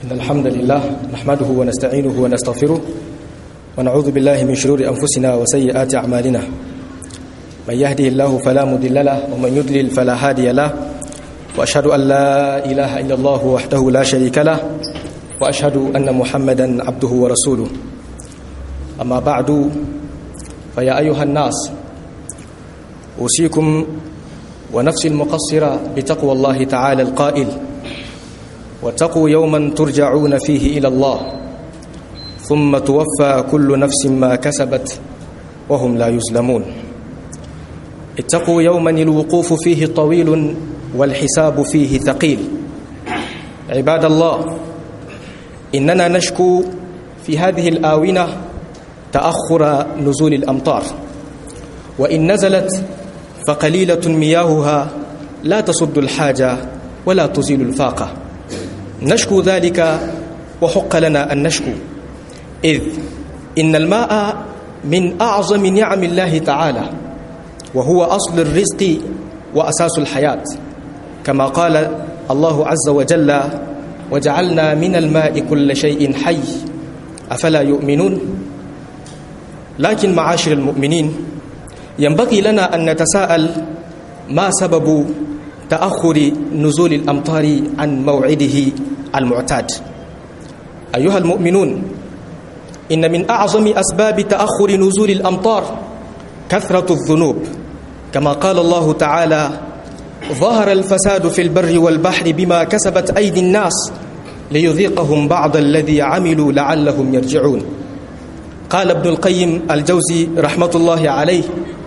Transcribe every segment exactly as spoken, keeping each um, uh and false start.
إن الحمد لله نحمده ونستعينه ونستغفره ونعوذ بالله من شرور أنفسنا وسيئات أعمالنا. من يهده الله فلا مضل له ومن يضلل فلا هادي له، وأشهد أن لا إله إلا الله وحده لا شريك له، وأشهد أن محمدا عبده ورسوله. أما بعد، فيا أيها الناس، أوصيكم ونفسي المقصرة بتقوى الله تعالى القائل: واتقوا يوما ترجعون فيه إلى الله ثم توفى كل نفس ما كسبت وهم لا يظلمون. اتقوا يوما الوقوف فيه طويل والحساب فيه ثقيل. عباد الله، إننا نشكو في هذه الآونة تأخر نزول الأمطار، وإن نزلت فقليلة مياهها لا تصد الحاجة ولا تزيل الفاقة. نشكو ذلك وحق لنا أن نشكو، إذ إن الماء من أعظم نعم الله تعالى، وهو أصل الرزق وأساس الحياة، كما قال الله عز وجل: وجعلنا من الماء كل شيء حي أفلا يؤمنون. لكن معاشر المؤمنين، ينبغي لنا أن نتساءل: ما سبب تأخر نزول الأمطار عن موعده المعتاد؟ أيها المؤمنون، إن من أعظم أسباب تأخر نزول الأمطار كثرة الذنوب، كما قال الله تعالى: ظهر الفساد في البر والبحر بما كسبت أيدي الناس ليذيقهم بعض الذي عملوا لعلهم يرجعون. قال ابن القيم الجوزي رحمة الله عليه: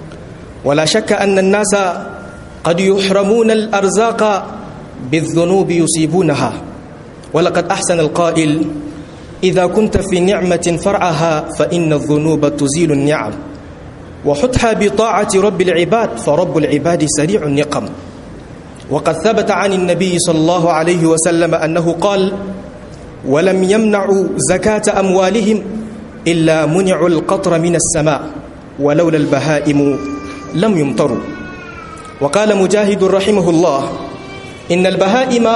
ولا شك أن الناس قد يحرمون الأرزاق بالذنوب يصيبونها، ولقد أحسن القائل: إذا كنت في نعمة فرعها فإن الذنوب تزيل النعم، وحتها بطاعة رب العباد فرب العباد سريع النقم. وقد ثبت عن النبي صلى الله عليه وسلم أنه قال: ولم يمنعوا زكاة أموالهم إلا منعوا القطر من السماء، ولولا البهائم لم يمطروا. وقال مجاهد رحمه الله: إن البهائم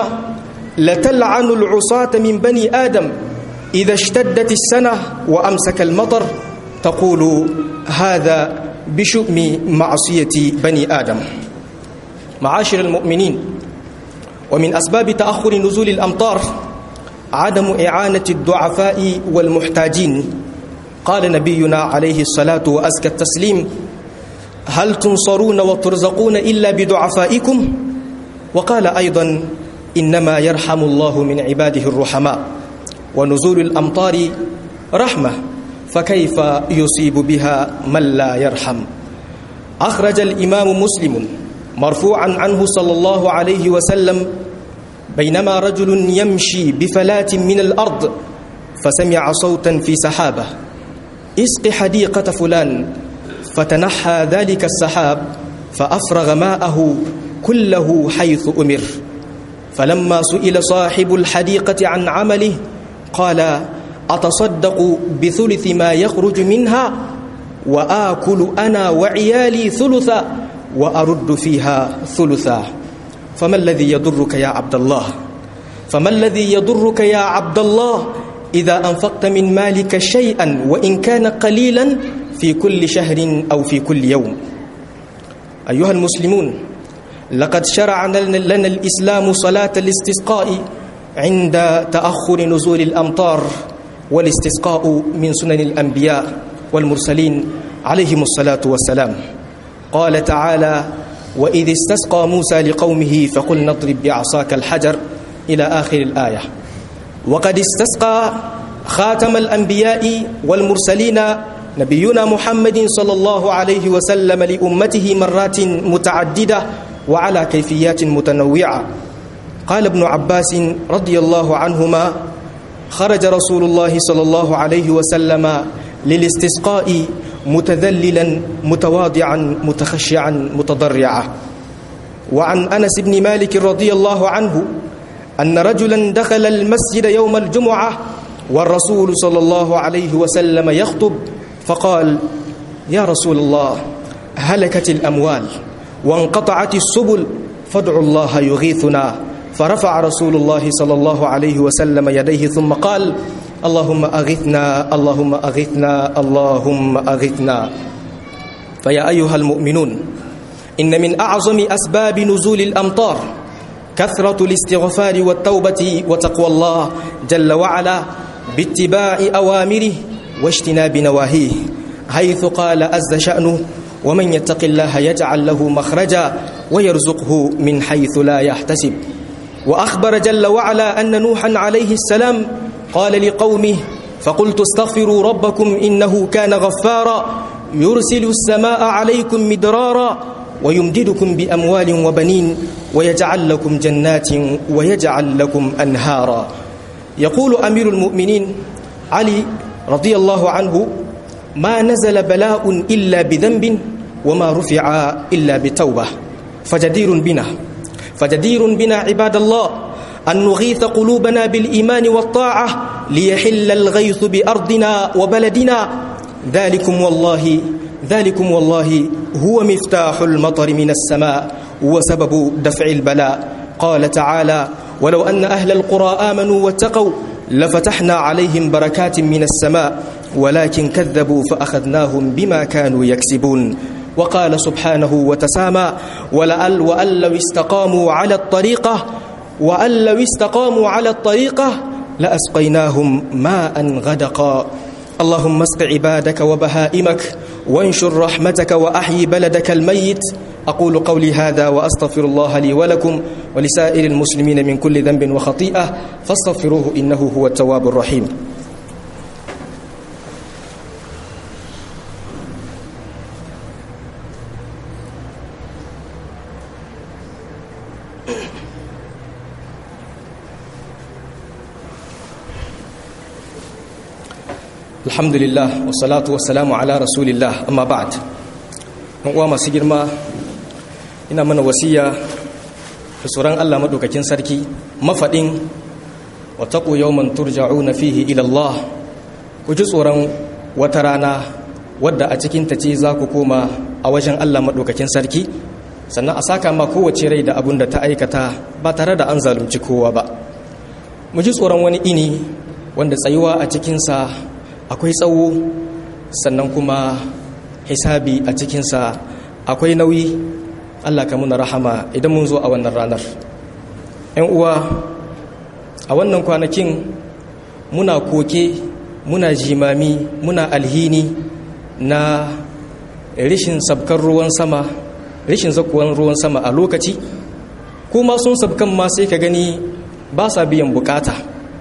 لتلعن العصاة من بني آدم إذا اشتدت السنة وأمسك المطر، تقول: هذا بشؤم معصية بني آدم. معاشر المؤمنين، ومن أسباب تأخر نزول الأمطار عدم إعانة الضعفاء والمحتاجين. قال نبينا عليه الصلاة وأزكى التسليم: هل تنصرون وترزقون إلا بدعفائكم؟ وقال أيضا: إنما يرحم الله من عباده الرحماء، ونزول الأمطار رحمة، فكيف يصيب بها من لا يرحم؟ أخرج الإمام مسلم مرفوعا عنه صلى الله عليه وسلم: بينما رجل يمشي بفلاة من الأرض فسمع صوتا في سحابة: اسق حديقة فلان، فتنحى ذلك السحاب فأفرغ ماءه كله حيث أمر. فلما سئل صاحب الحديقة عن عمله قال: أتصدق بثلث ما يخرج منها وآكل أنا وعيالي ثلثا وأرد فيها ثلثا. فما الذي يضرك يا عبد الله؟ فما الذي يضرك يا عبد الله إذا أنفقت من مالك شيئا وإن كان قليلا في كل شهر أو في كل يوم؟ أيها المسلمون، لقد شرع لنا الإسلام صلاة الاستسقاء عند تأخر نزول الأمطار، والاستسقاء من سنن الأنبياء والمرسلين عليهم الصلاة والسلام. قال تعالى: وإذ استسقى موسى لقومه فقلنا اضرب بعصاك الحجر، إلى آخر الآية. وقد استسقى خاتم الأنبياء والمرسلين نبينا محمد صلى الله عليه وسلم لأمته مرات متعددة وعلى كيفيات متنوعة. قال ابن عباس رضي الله عنهما: خرج رسول الله صلى الله عليه وسلم للاستسقاء متذللا متواضعا متخشعا متضرعا. وعن أنس بن مالك رضي الله عنه أن رجلا دخل المسجد يوم الجمعة والرسول صلى الله عليه وسلم يخطب، فقال: يا رسول الله، هلكت الأموال وانقطعت السبل، فادعوا الله يغيثنا، فرفع رسول الله صلى الله عليه وسلم يديه ثم قال اللهم أغثنا اللهم أغثنا اللهم أغثنا. فيا أيها المؤمنون، إن من أعظم أسباب نزول الأمطار كثرة الاستغفار والتوبة وتقوى الله جل وعلا باتباع أوامره واجتناب نواهيه، حيث قال عز شأنه: ومن يتق الله يجعل له مخرجا ويرزقه من حيث لا يحتسب. وأخبر جل وعلا أن نوحا عليه السلام قال لقومه: فقلت استغفروا ربكم إنه كان غفارا يرسل السماء عليكم مدرارا ويمددكم بأموال وبنين ويجعل لكم جنات ويجعل لكم أنهارا. يقول أمير المؤمنين علي رضي الله عنه: ما نزل بلاء إلا بذنب وما رفع إلا بتوبة. فجدير بنا فجدير بنا عباد الله أن نغيث قلوبنا بالإيمان والطاعة ليحل الغيث بأرضنا وبلدنا. ذلكم والله ذلكم والله هو مفتاح المطر من السماء وسبب دفع البلاء. قال تعالى: ولو أن أهل القرى آمنوا واتقوا لفتحنا عليهم بركات من السماء ولكن كذبوا فأخذناهم بما كانوا يكسبون. وقال سبحانه وتسامى: ولأل وأن لو استقاموا على الطريقة وأن لو استقاموا على الطريقة لأسقيناهم ماء غدقا. اللهم اسق عبادك وبهائمك وانشر رحمتك وأحيي بلدك الميت. أقول قولي هذا وأستغفر الله لي ولكم ولسائر المسلمين من كل ذنب وخطيئة فاستغفروه إنه هو التواب الرحيم. Alhamdulillah wassalatu wassalamu ala rasulillah, amma ba'd. Ɗan uwa masu girma, ina mana wasiya da tsoron Allah madaukakin sarki, mafaɗin wa taqu yawman turja'una fihi ila Allah. Ku ji tsoron wata rana wadda a cikin ta ce za ku koma a wajen Allah madaukakin sarki, sannan a saka ma kowace rai da abun da ta aikata ba tare da an zalunci kowa ba. Mu ji tsoron wani ini wanda tsayuwa a cikinsa akwai tsawo, sannan kuma hisabi a cikinsa akwai nauyi. Allah ka muna rahama idan mun zo a wannan ranar. ‘Yan uwa, a wannan kwanakin muna koke, muna jimami, muna alhini na rishin sabkar ruwan sama, rishin zakuwan ruwan sama a lokaci, kuma sun sabkan ma sai ka gani ba sa biyan bukata.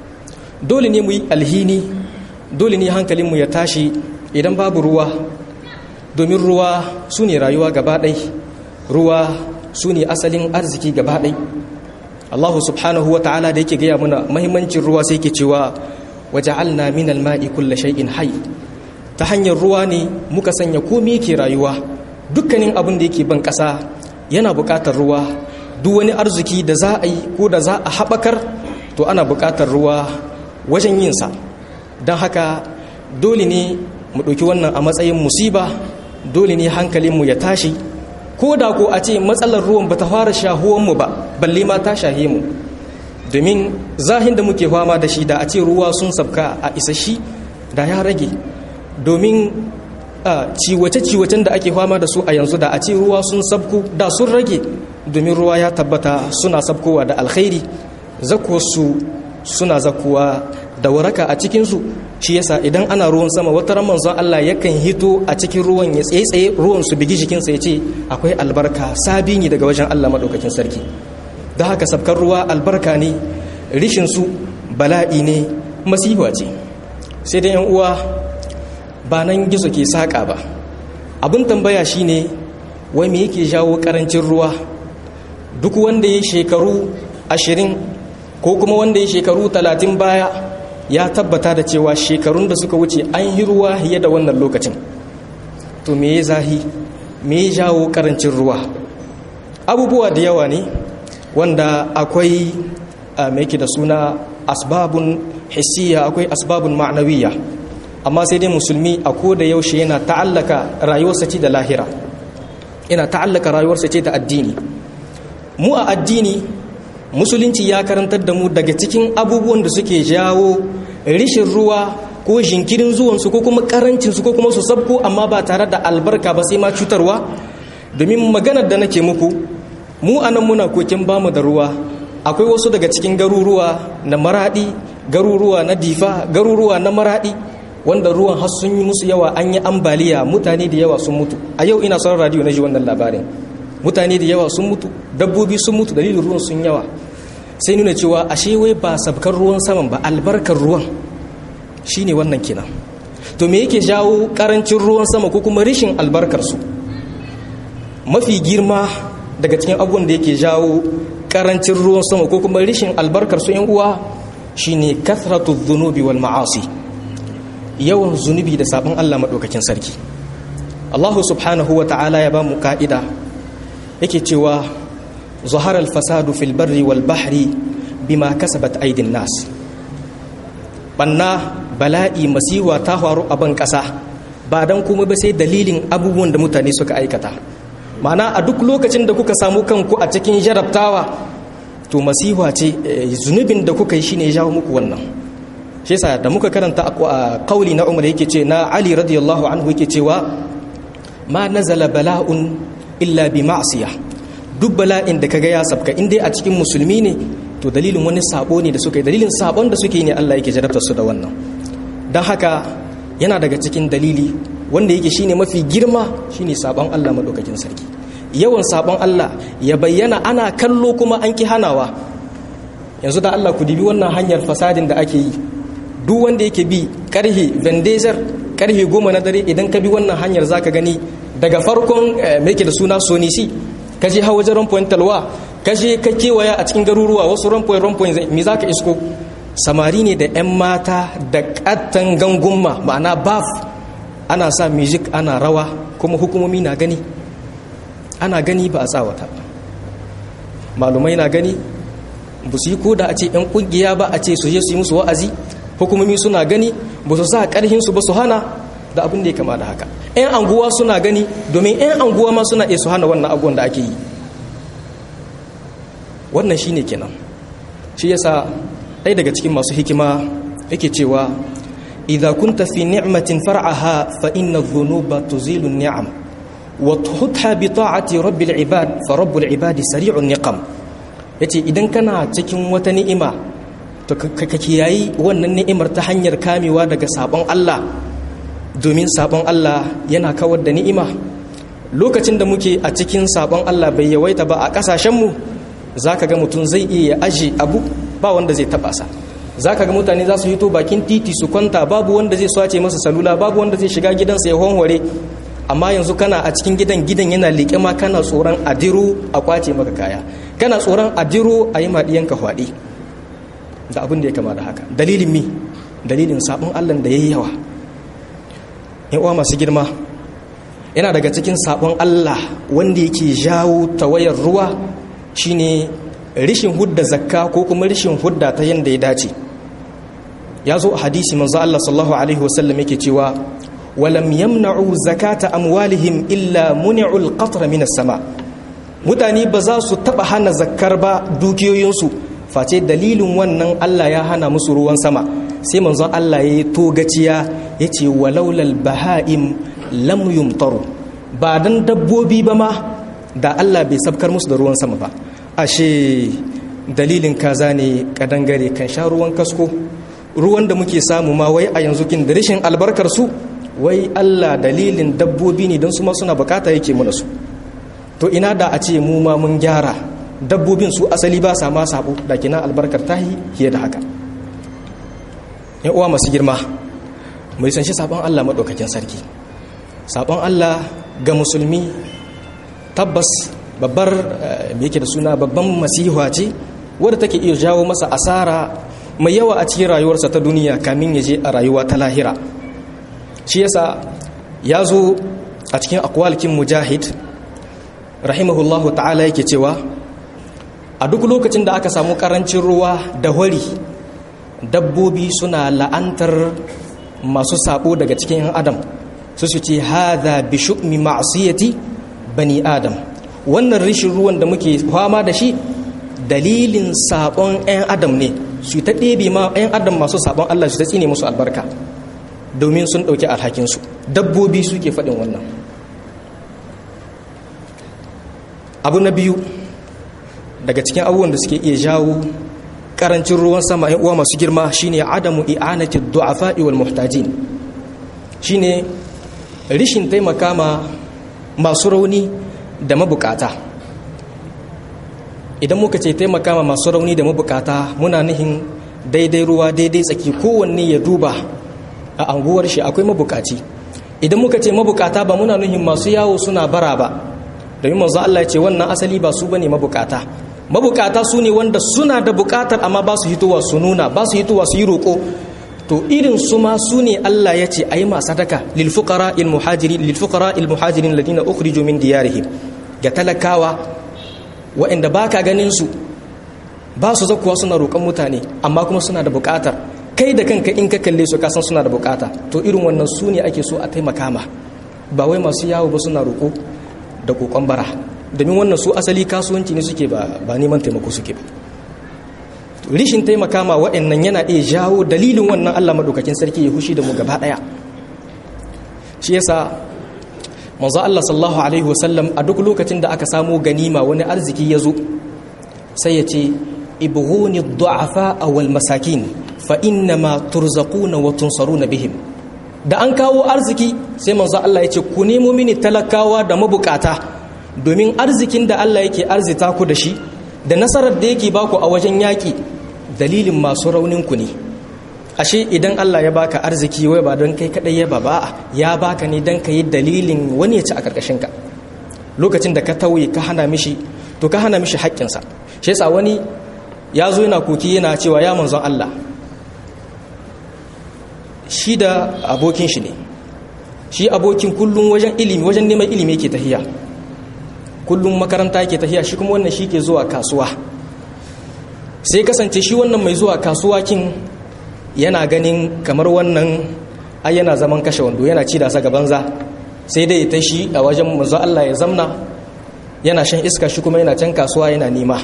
Dole ne mu yi alhini, dole ne hankalinmu ya tashi idan babu ruwa, domin ruwa su ne rayuwa gaba ɗai, ruwa su ne asalin arziki gaba ɗai. Allahu subhanahu wa ta'ala da yake gaya muna mahimmancin ruwa sai ke cewa waja'alna minal ma'i kulla shay'in hayy. Ta hanyar ruwa ne muka sanya komai ke rayuwa, dukkanin abin da yake ban ƙasa yana buƙatar ruwa. Duk wani arziki da za a yi ko da za a haɓakar to ana buƙatar ruwa wajen yinsa. Don haka dole ne mu ɗauki wannan a matsayin musiba, dole ne hankalinmu ya tashi, ko da ko a ce matsalar ruwan ba ta fara shahuwanmu ba, balle ma ta shahe mu. Domin zahin da muke fama da shi da a ce ruwa sun sabka a isashi da ya rage. Domin ciwace-ciwacen da ake fama da su a yanzu da a ce ruwa sun sabku da sun rage, domin ruwa ya tabbata suna sabkowa da alkhairi, zakuwarsu suna zakuwa da waraka a cikinsu. Shi yasa idan ana ruwan sama wata ran manzon Allah yakan hito a cikin ruwan ya tsaye ruwan su bigi jikinsa ya ce akwai albarka, sabi ne daga wajen Allah madaukakin sarki. Da haka sabkar ruwa albarka ne, rishin su bala'i ne, masifa ce. Sai dai yan uwa, ba nan gizo ke saka ba. Abin tambaya shine wai me yake jawo karancin ruwa? Duk wanda ya shekaru ashirin ko kuma wanda ya shekaru talatin baya ya tabbata da cewa shekarun da suka wuce an yi ruwa fiye da wannan lokacin. To me ya zahi, me ya jawo karancin ruwa? Abubuwa da yawa ne wanda akwai mai yake da suna asbabun hissiya, akwai asbabun ma'nawiyya. Amma sai dai musulmi a koda yaushe yana ta'allaka rayuwarsa ce da lahira, yana ta'allaka rayuwarsa ce da addini. Mu a addini musulunci ya karantar da mu daga cikin abubuwan da suke jawo rishin ruwa ko jinkirin zuwansu ko kuma karancinsu ko kuma su sabko amma ba tare da albarka ba sai ma cutarwa. Domin maganar da nake muku, mu anan muna kokin bamu da ruwa, akwai wasu daga cikin garuruwa na Maradi, garuruwa na Difa, garuruwa na Maradi wanda ruwan har sun yi musu yawa, an yi ambaliya, mutane da yawa sun mutu. A yau ina son radio na ji wannan labarin, mutane da yawa sun mutu, dabbobi sun mutu, dalilin ruwan sun yawa. Sai nuna cewa ashe wai ba sabkar ruwan saman ba, albarkar ruwan shine wannan kenan. To me yake jawo karancin ruwan sama ko kuma rishin albarkar su? Mafi girma daga cikin abubuwan da yake jawo karancin ruwan sama ko kuma rishin albarkar su yan uwa shine kathratu dhunubi wal ma'asi, yawan zunubi da sabon Allah madaukakin sarki. Allah subhanahu wa ta'ala ya ba mu ka'ida yake cewa zahara al-fasadu fil barri wal bahri bima kasabat aydin nas. Banna, bala'i, masiwa ta faru a ban kasa ba dan kuma ba sai dalilin abubuwan da mutane suka aikata. Ma'ana a duk lokacin da kuka samu kanku a cikin jarabtawa, to masiwa ce, zunubin da kuka yi shine ya jawo muku wannan. Shi yasa da muka karanta a kauli na Umar yake ce na Ali radiyallahu anhu yake cewa ma nazala bala'un illa bi ma'siyah. Duk bala'in da kaga ya sabka in dai a cikin musulmi ne, to dalilin wani sabo ne da suka yi, dalilin sabon da suke yi ne Allah yake jarabtar su da wannan. Dan haka yana daga cikin dalili wanda yake shine mafi girma shine sabon Allah madaukakin sarki. Yawan sabon Allah ya bayyana ana kallo kuma an ki hanawa. Yanzu da Allah ku dibi wannan hanyar fasadin da ake yi, duk wanda yake bi karhe vendezer karhe goma na dare, idan ka bi wannan hanyar zaka gani daga farkon me yake da suna Sonisi, ka je hawa jaron point talwa, ka je ka kewaya a cikin garuruwa wasu rampoin rampoin me zaka isko samari ne da yan mata da kattan gangumma, ma'ana baf, ana sa music ana rawa kuma hukumomi na gani, ana gani ba a tsawata, malumai na gani, ba su yi koda a ce yan kungiya ba a ce su je su yi musu wa'azi, hukumomi suna gani ba su sa karhinsu ba su hana da abin da ya kama da haka. Yan anguwa suna gani domin yan anguwa ma suna iya su hana wannan abubuwan da ake yi. Wannan shine kenan. Shi yasa ɗaya daga cikin masu hikima yake cewa idza kunta fi ni'matin far'aha fa inna adh-dhunuba tuzilu an-ni'am wa tuhutha bi ta'ati rabbil ibad fa rabbul ibadi sari'un niqam. Yace idan kana cikin wata ni'ima to ka kiyayi wannan ni'imar ta hanyar kamewa daga sabon Allah, domin sabon Allah yana kawar da ni'ima. Lokacin da muke a cikin sabon Allah bai yawaita ba a kasashenmu, zaka ga mutum zai iya aje abu ba wanda zai taba sa. Zaka ga mutane za su hito bakin titi su kwanta, babu wanda zai swace masa salula, babu wanda zai shiga gidansa ya honware. Amma yanzu kana a cikin gidan gidan yana liƙe ma, kana tsoron adiro a kwace maka kaya, kana tsoron adiro a yi maɗiyanka hwaɗe da abin da ya kama da haka. Dalilin mi? Dalilin sabon Allah da ya yi yawa. Yan uwa masu girma, yana daga cikin sabon Allah wanda yake jawo tawayar ruwa shine rishin hudda zakka ko kuma rishin hudda ta yanda ya dace. Ya zo a hadisi manzo Allah sallallahu alaihi wasallam yake cewa walam yamna'u zakata amwalihim illa muni'ul qatra minas sama. Mutane ba za su taba hana zakkar ba dukiyoyinsu face dalilin wannan Allah ya hana musu ruwan sama. Sai manzon Allah ya yi togaciya ya ce walaulal baha'im lam yumtaru, ba dan dabbobi ba ma da Allah bai sabkar musu da ruwan sama ba. Ashe dalilin kaza ne kadangare kan sha ruwan kasko. Ruwan da muke samu ma wai a yanzu kin da rashin albarkar su, wai Allah dalilin dabbobi ne don su ma suna bukata yake muna su. To ina da a ce mu ma mun gyara, dabbobin su asali ba sa ma sabo, da kina albarkar tahi fiye da haka. Yan uwa masu girma, mai san shi sabon Allah madaukakin sarki. Sabon Allah ga musulmi tabbas babbar me yake da suna babban masiha ce wadda take iya jawo masa asara mai yawa a cikin rayuwarsa ta duniya kamin ya je a rayuwa ta lahira. Shi yasa ya zo a cikin aqwalkin Mujahid rahimahullahu ta'ala yake cewa a duk lokacin da aka samu karancin ruwa da hori, dabbobi suna la'antar masu sabo daga cikin yan adam, su su ce hadha bi shu'mi ma'siyati bani adam. Wannan rishin ruwan da muke fama da shi dalilin sabon 'yan adam ne su ta ɗebe ma 'yan adam masu sabon Allah su ta tsine musu albarka domin sun ɗauki alhakinsu. Dabbobi suke faɗin wannan. Abu na biyu daga cikin abubuwan da suke iya jawo karancin ruwan sama 'yan uwa masu girma shine adamu i'anati du'afa'i wal muhtajin, shine rishin taimaka ma masu rauni da mabukata. Idan muka ce taimaka ma masu rauni da mabukata muna nihin daidai ruwa daidai tsaki, kowanne ya duba a anguwar shi akwai mabukaci. Idan muka ce mabukata ba muna nihin masu yawo suna bara ba, domin manzo Allah ya ce wannan asali ba su bane mabukata. Mabukata su ne wanda suna da bukatar amma ba su hitowa su nuna, ba su hitowa su yi roƙo. To irin su ma su ne Allah ya ce ayi ma sadaka lil fuqara il muhajirin lil fuqara il muhajirin ladina ukhriju min diyarihim, ga talakawa waɗanda baka ganin su, ba su zakuwa suna roƙon mutane amma kuma suna da bukatar. Kai da kanka in ka kalle su ka san suna da bukata. To irin wannan su ne ake so a taimaka ma, ba wai masu yawo ba suna roƙo da kokon bara, domin wannan su asali kasuwanci ne suke, ba ba neman taimako suke ba. Rishin taimaka ma waɗannan yana iya jawo dalilin wannan Allah madaukakin sarki ya hushi da mu gaba daya. Shi yasa manzo Allah sallallahu alaihi wasallam a duk lokacin da aka samu ganima wani arziki ya zo sai ya ce ibghuni du'afa wal masakin fa innama turzaquna wa tunsaruna bihim. Da an kawo arziki sai manzo Allah ya ce ku nemo mini talakawa da mabukata, domin arzikin da Allah yake arzita ku da shi da nasarar da yake baku a wajen yaki dalilin masu raunin ku ne. Ashe idan Allah ya baka arziki wai ba don kai kadai ya ba ba, ya baka ne dan kai dalilin wani ya ci a karkashin ka. Lokacin da ka tauye ka hana mishi, to ka hana mishi haƙƙin sa. Shi yasa wani ya zo yana koki yana cewa ya manzon Allah, shi da abokin shi ne, shi abokin kullum wajen ilimi wajen neman ilimi yake tahiya, kullum makaranta yake tahiya, shi kuma wannan shi ke zuwa kasuwa. Sai kasance shi wannan mai zuwa kasuwa kin yana ganin kamar wannan ai yana zaman kashe wando, yana ci da sa gabanza, sai dai ta shi a wajen manzo Allah ya zamna yana shan iska, shi kuma yana can kasuwa yana nema.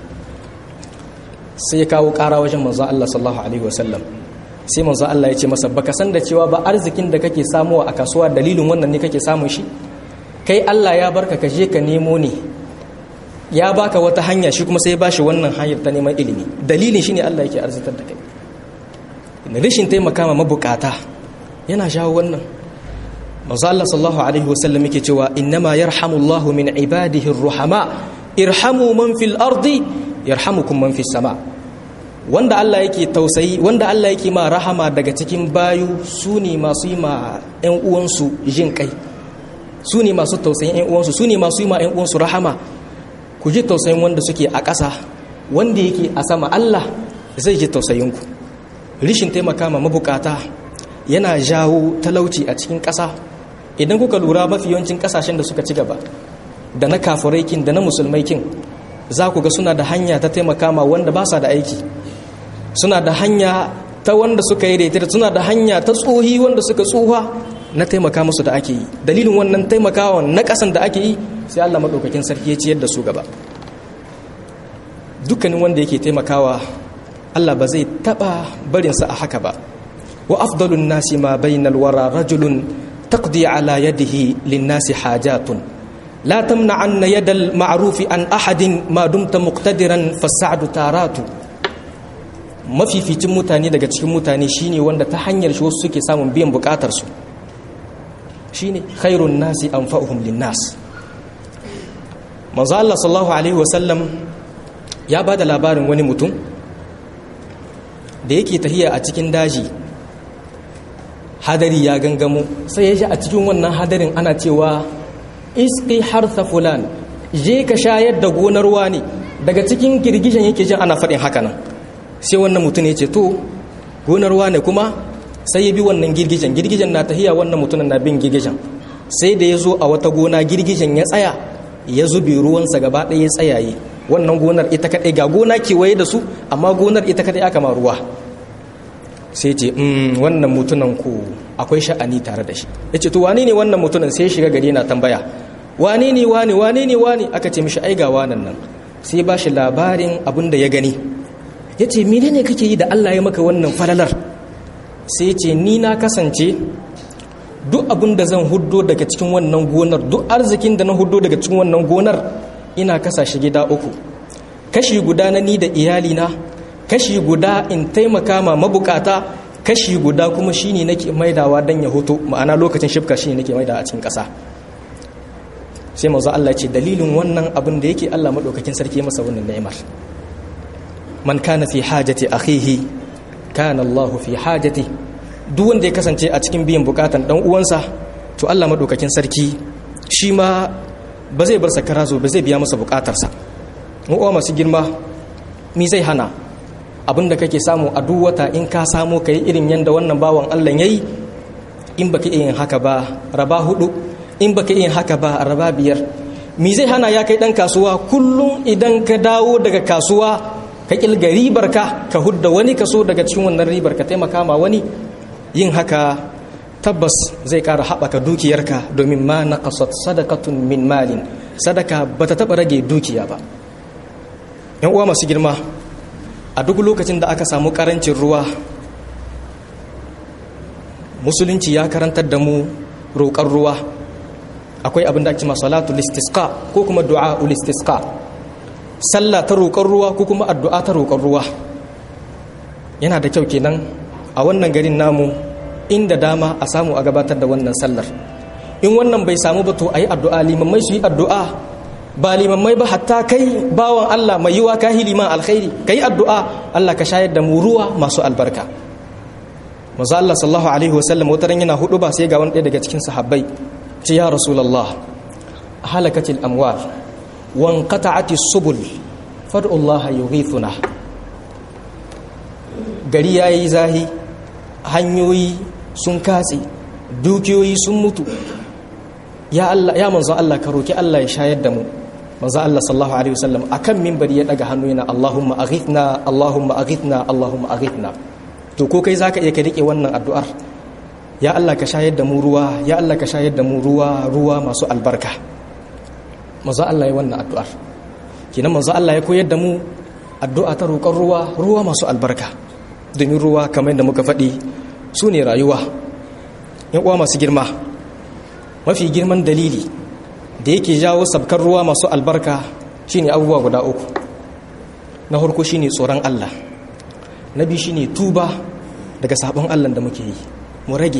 Sai ya kawo ƙara wajen manzo Allah sallallahu alaihi wasallam. Sai manzo Allah ya ce masa, baka san da cewa ba arzikin da kake samuwa a kasuwa dalilin wannan ne kake samun shi? Kai Allah ya barka ka je ka nemo ne, ya baka wata hanya, shi kuma sai ya bashi wannan hanyar ta neman ilimi. Dalilin shine Allah yake arzitar da kai. Rashin taimaka ma mabukata yana jawo wannan. Manzo Allah sallallahu alaihi wasallam yake cewa innama yarhamullahu min ibadihi ar-ruhama irhamu man fil ardi yarhamukum man fis sama. Wanda Allah yake tausayi, wanda Allah yake ma rahama daga cikin bayu su ne masu yi ma ƴan uwansu jin kai, su ne masu tausayin ƴan uwansu, su ne masu yi ma ƴan uwansu rahama. Ku ji tausayin wanda suke a ƙasa, wanda yake a sama Allah zai ji tausayinku. Rishin taimaka ma mabukata yana jawo talauci a cikin ƙasa. Idan kuka lura mafi yawancin ƙasashen da suka ci gaba, da na kafirai kin da na musulmai kin, za ku ga suna da hanya ta taimaka ma wanda ba sa da aiki, suna da hanya ta wanda suka yi retire, suna da hanya ta tsohi wanda suka tsuha na taimaka musu da ake yi. Dalilin wannan taimakawa na ƙasan da ake yi sai Allah maɗaukakin sarki ya ciyar da su gaba. Dukkanin wanda yake taimakawa Allah ba zai taɓa barinsa a haka ba. Wa afdalun nasi ma bainal wara rajulun taqdi ala yadihi linnasi hajatun la tamna'anna yadal ma'rufi an ahadin ma dumta muqtadiran fas'adu taratu. Mafificin mutane daga cikin mutane shine wanda ta hanyar shi wasu suke samun biyan bukatar su, shine khairun nasi anfa'uhum linnas. Manzo Allah sallallahu alaihi wasallam ya bada labarin wani mutum da yake tahiya a cikin daji, hadari ya gangamo, sai ya ji a cikin wannan hadarin ana cewa iski harsa fulan, je ka shayar da gonar wani. Daga cikin girgijen yake jin ana faɗin haka nan. Sai wannan mutum ya ce to gonar wani kuma, sai ya bi wannan girgijen, girgijen na tahiya, wannan mutumin na bin girgijen. Sai da ya zo a wata gona girgijen ya tsaya, ya zube ruwansa gaba ɗaya ya tsayaye. Wannan gonar ita kaɗai, ga gona kewaye da su amma gonar ita kaɗai aka ma ruwa. Sai ce mm, wannan mutunan ku akwai sha'ani tare da shi. Ya ce to wane ne wannan mutunan? Sai shiga gari na tambaya wane ne wane wane ne wane, aka ce mishi ai ga wanan nan. sai ba shi labarin abin da ya gani. Ya ce menene kake yi da Allah ya maka wannan falalar? Sai ce ni na kasance duk abin da zan huddo daga cikin wannan gonar, duk arzikin da na huddo daga cikin wannan gonar ina kasa shi gida uku. Kashi guda na ni da iyalina, kashi guda in taimaka ma mabukata, kashi guda kuma shine nake maidawa dan ya hoto, ma'ana lokacin shifka shine nake maidawa a cikin ƙasa. Sai manzo Allah ya ce dalilin wannan abin da yake Allah madaukakin sarki masa wannan ni'imar. Man kana fi hajati akhihi kana Allah fi hajati. Duk wanda ya kasance a cikin biyan bukatan dan uwansa, to Allah madaukakin sarki shi ma ba zai bar sa karazo, ba zai biya masa bukatarsa. Mu uwa masu girma, mi zai hana abinda kake samu a duk wata in ka samu kai irin yanda wannan bawan Allah yayi? In baka yin haka ba, raba hudu. In baka yin haka ba, raba biyar. Mi zai hana ya kai dan kasuwa kullum idan ka dawo daga kasuwa ka kilga ribar ka ka hudda wani kaso daga cikin wannan ribar ka taimaka ma wani? Yin haka tabbas zai ƙara haɓaka dukiyarka, domin ma naqasat sadaqatun min malin. Sadaka bata taɓa rage dukiya ba. Yan uwa masu girma, a duk lokacin da aka samu ƙarancin ruwa, musulunci ya karantar da mu roƙar ruwa. Akwai abin da ake cewa salatul istisqa ko kuma du'aul istisqa. Sallah ta roƙar ruwa ko kuma addu'a ta roƙar ruwa. Yana da kyau kenan a wannan garin namu inda dama a samu a gabatar da wannan sallar. In wannan bai samu ba, to ayi addu'a, limammai su yi addu'a. Ba limammai ba, hatta kai bawan Allah mai yiwa kahi liman alkhairi, kai addu'a Allah ka shayar da mu ruwa masu albarka. Manzo Allah sallallahu alaihi wasallam wata ran yana hudu ba, sai ga wani ɗaya daga cikin sahabbai ce, ya rasulullah, halakatil amwal wa inqata'atis subul fad'u Allah yughithuna. Gari yayi zahi, hanyoyi sun katse, dukiyoyi sun mutu. Ya Allah, ya manzo Allah, ka roki Allah ya shayar da mu. Manzo Allah sallallahu alaihi wasallam akan minbari ya daga hannu yana Allahumma aghithna, Allahumma aghithna, Allahumma aghithna. To ko kai zaka iya ka rike wannan addu'ar? Ya Allah ka shayar da mu ruwa, ya Allah ka shayar da mu ruwa, ruwa masu albarka. Manzo Allah ya wannan addu'ar. Kinan manzo Allah ya koyar da mu addu'a ta roƙon ruwa, ruwa masu albarka. Domin ruwa kamar yadda muka faɗi su ne rayuwa. Yan uwa masu girma, mafi girman dalili da yake jawo sabkar ruwa masu albarka shine abubuwa guda uku. Na farko shine tsoron Allah. Na biyu shine tuba daga sabon Allah da muke yi, mu rage.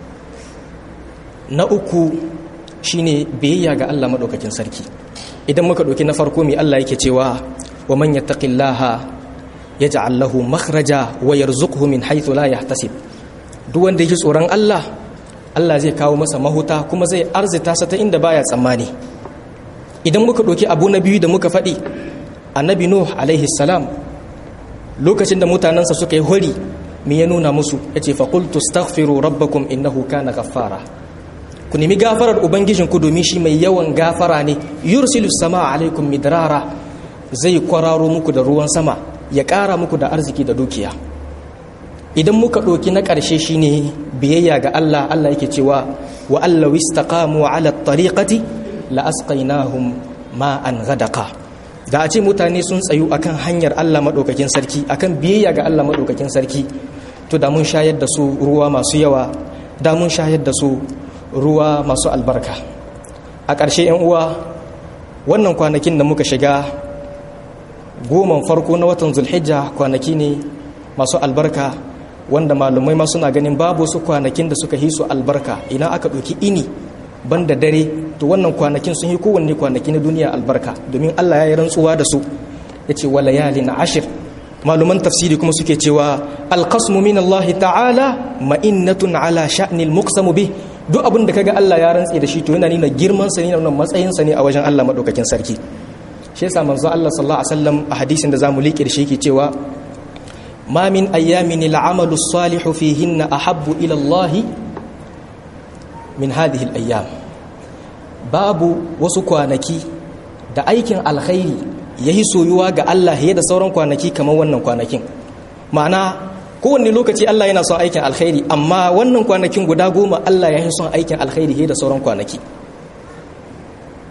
Na uku shine biyayya ga Allah madaukakin sarki. Idan muka dauki na farko mai Allah yake cewa wa man yattaqillaha yaj'al lahu makhraja wa yarzuqhu min haythu la yahtasib. Duk wanda yake tsoron Allah, Allah zai kawo masa mahuta kuma zai arzita sa ta inda baya tsammani. Idan muka ɗauki abu na biyu da muka faɗi, annabi Nuh alaihi salam lokacin da mutanensa suka yi hori, me ya nuna musu? Ya ce faƙultu staghfiru rabbakum innahu kana ghaffara. Ku nemi gafarar ubangijinku domin shi mai yawan gafara ne. Yursilu sama alaikum midrara, zai kwararo muku da ruwan sama, ya ƙara muku da arziki da dukiya. Idan muka ɗauki na ƙarshe shine biyayya ga Allah, Allah yake cewa wa allaw istaqamu ala at-tariqati la asqaynahum ma'an ghadaqa. Da a ce mutane sun tsayu akan hanyar Allah madaukakin sarki, akan biyayya ga Allah madaukakin sarki, to da mun shayar da su ruwa masu yawa, da mun shayar da su ruwa masu albarka. A ƙarshe ƴan uwa, wannan kwanakin da muka shiga goman farko na watan Zulhijja kwanaki ne masu albarka, wanda malumai ma suna ganin babu su kwanakin da suka yi su albarka. Ina aka ɗauki ini banda dare, to wannan kwanakin sun yi kowanne kwanaki na duniya albarka, domin Allah ya yi rantsuwa da su, ya ce wa layalin ashir. Maluman tafsiri kuma suke cewa alqasmu min Allah ta'ala ma'innatun ala sha'nil muqsamu bih. Duk abin da kaga Allah ya rantse da shi, to yana nuna girman sa ne, yana matsayin sa ne a wajen Allah madaukakin sarki. Shi yasa manzo Allah sallallahu alaihi wasallam a hadisin da zamu liƙe da shi yake cewa ما من أيام العمل الصالح فيهن أحب إلى الله من هذه الأيام. باب wasu kwanaki da aikin alkhairi yayi soyuwa ga Allah fiye da sauran kwanaki kamar wannan kwanakin. Ma'ana kowanne lokaci Allah yana son aikin alkhairi, amma wannan kwanakin guda goma Allah ya yi son aikin alkhairi fiye da sauran kwanaki.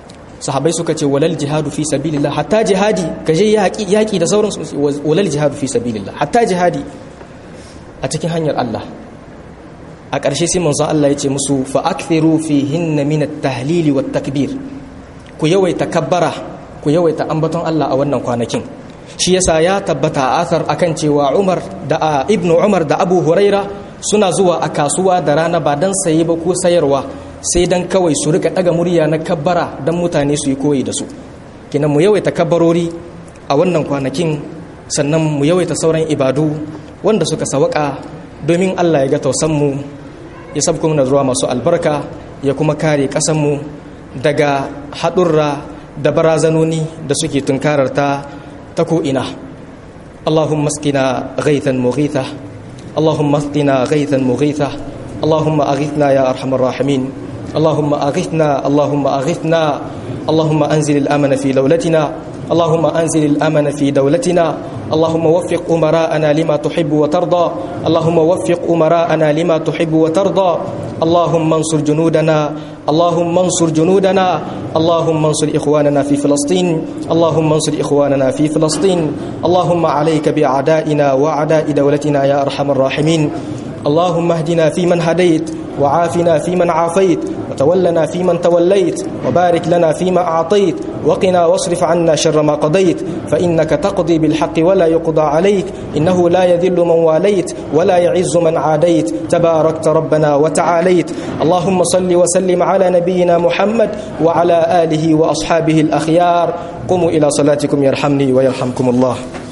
sahabbai suka ce walal jihadu fi sabilillah, hatta jihadi kaje yaki yaki da sauran su, walal jihadu fi sabilillah, hatta jihadi a cikin hanyar Allah. A ƙarshe sai manzo Allah ya ce musu fa akthiru fihinna min at-tahlil wat takbir, ku yawaita kabbara, ku yawaita ambaton Allah a wannan kwanakin. Shi yasa ya tabbata a athar akan cewa Umar da Ibn Umar da Abu Huraira suna zuwa a kasuwa da rana ba dan saye ba ko sayarwa, sai dan kawai su rika daga murya na kabbara dan mutane su yi koyi da su. Kinan mu yawaita kabbarori a wannan kwanakin, sannan mu yawaita sauran ibadu wanda suka sawaka domin Allah ya ga tausanmu, ya sabko mana zuwa masu albarka, ya kuma kare ƙasanmu daga haɗurra da barazanoni da suke tunkarar ta ta ko'ina. Allahumma askina ghaithan mughitha, Allahumma askina ghaithan mughitha, Allahumma aghithna ya arhamar rahimin, Allahumma aghithna, Allahumma aghithna, Allahumma anzil al-amana fi dawlatina, Allahumma anzil al-amana fi dawlatina, اللهم وفق أمراءنا لما تحب وترضى، اللهم وفق أمراءنا لما تحب وترضى، اللهم انصر جنودنا، اللهم انصر جنودنا، اللهم انصر إخواننا في فلسطين، اللهم انصر إخواننا في فلسطين، اللهم عليك بأعدائنا وأعداء دولتنا يا أرحم الراحمين. اللهم اهدنا فيمن هديت، وعافنا فيمن عافيت، وتولنا فيمن توليت، وبارك لنا فيما أعطيت، وقنا واصرف عنا شر ما قضيت، فإنك تقضي بالحق ولا يقضى عليك، إنه لا يذل من واليت ولا يعز من عاديت، تباركت ربنا وتعاليت. اللهم صل وسلم على نبينا محمد وعلى آله وأصحابه الأخيار. قوموا إلى صلاتكم يرحمني ويرحمكم الله.